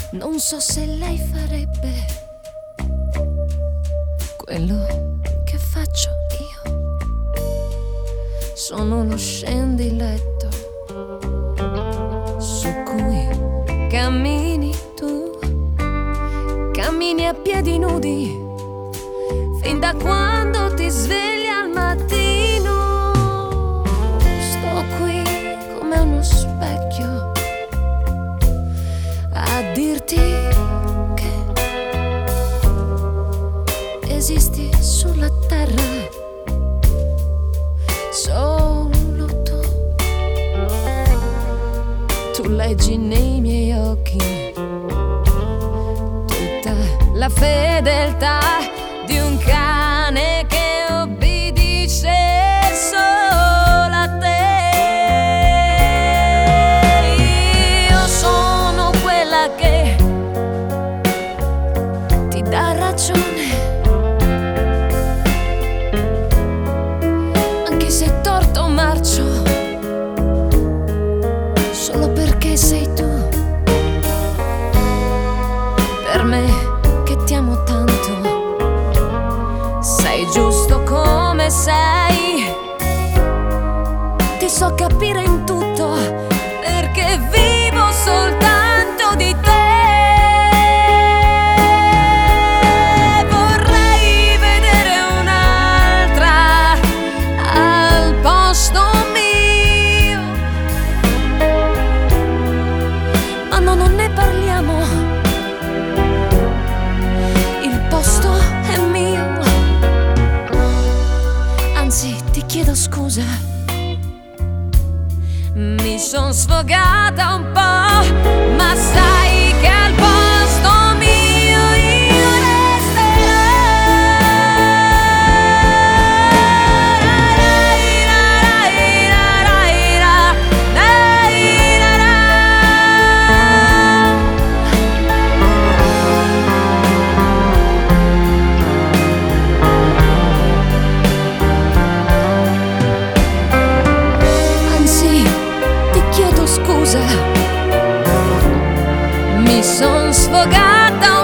Non so se lei farebbe quello che faccio io. Sono lo scendiletto su cui cammini tu. Cammini a piedi nudi fin da quando ti svegli al mattino. Sto qui come uno specchio a dirti che esisti sulla terra solo tu. Tu leggi nei miei occhi tutta la fedeltà di un cane che obbedisce solo a te. Io sono quella che ti dà ragione, anche se torto marcio, solo perché sei tu. Per me che ti amo tanto, sei giusto come sei. Ti so capire in tutto perché vivo soltanto di te. Vorrei vedere un'altra al posto mio, ma no, non ne parliamo. Il posto è mio. Anzi, ti chiedo scusa, mi son sfogata un po', ma sai che al posto mio io scusa, mi son sfogata